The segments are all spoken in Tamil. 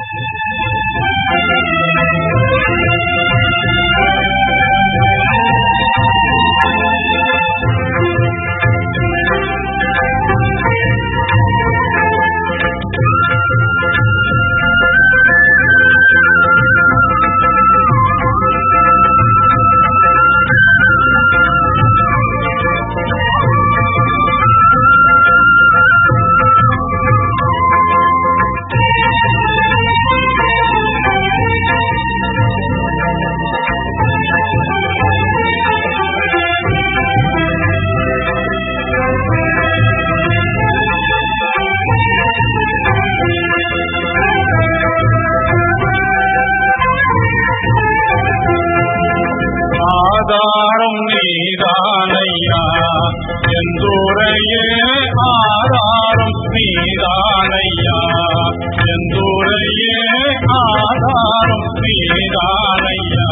ஆதாரம் நீதானையா எந்தூரையே ஆதாரம் நீதானையா எந்தூரையே ஆதாரம் நீதானையா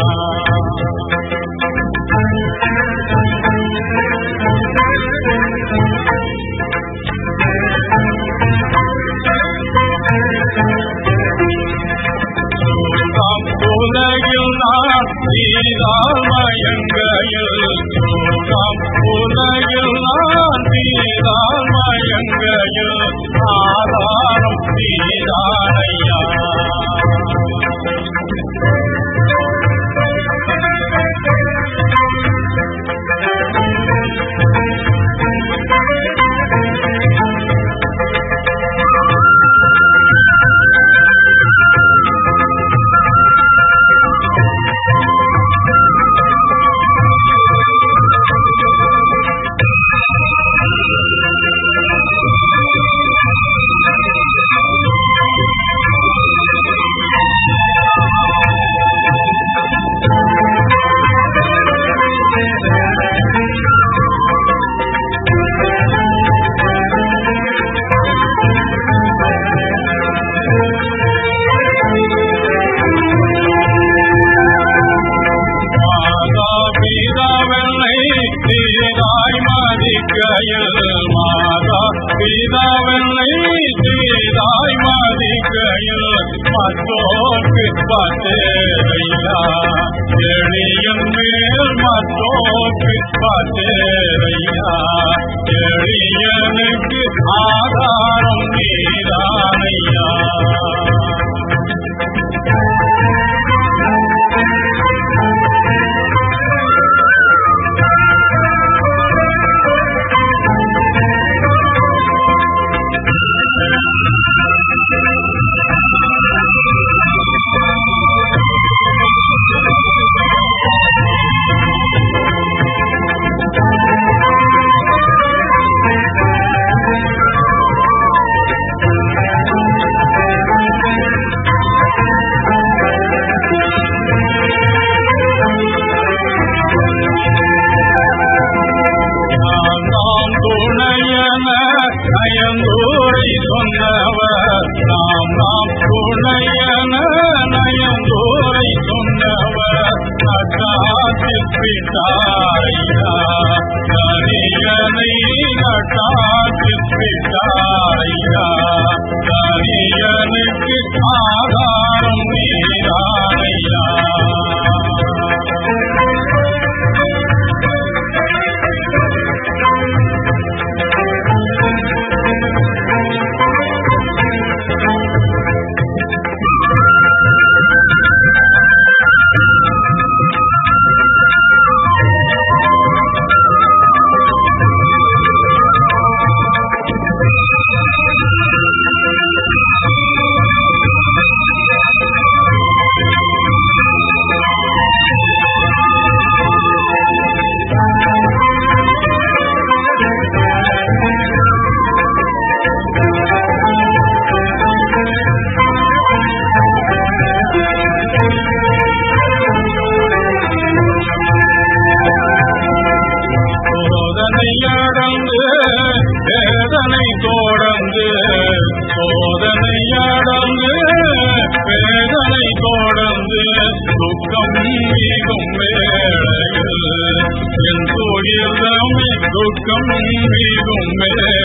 உலகில் நான் நீதால் மயங்கையில் உலகில் நான் நீதால் மயங்கையில் ஆதாரம் நீதானையா மாதா பிதாவெல்லை சீதாய் மதிக்கையில் மற்றோர்க்கு பத்தேரையா எளியன் மேல் மற்றோர்க்கு பத்தேரையா எளியனுக்கு ஆதாரம் நீதானையா நயந்தூரை சொன்னவர் நாம் துணையன நயந்தூரை சொன்னவர் நட்டாற்றில் விட்டாரையா கரியனை நட்டாற்றில் விட்டாரையா கரியனுக்கு ஆதாரம் நீதானையா வேதனை தொடர்ந்து சோதனையடங்கு வேதனை தொடர்ந்து துக்கம் மீதும் வேளையில் என் துயரமே துக்கம் மீதும்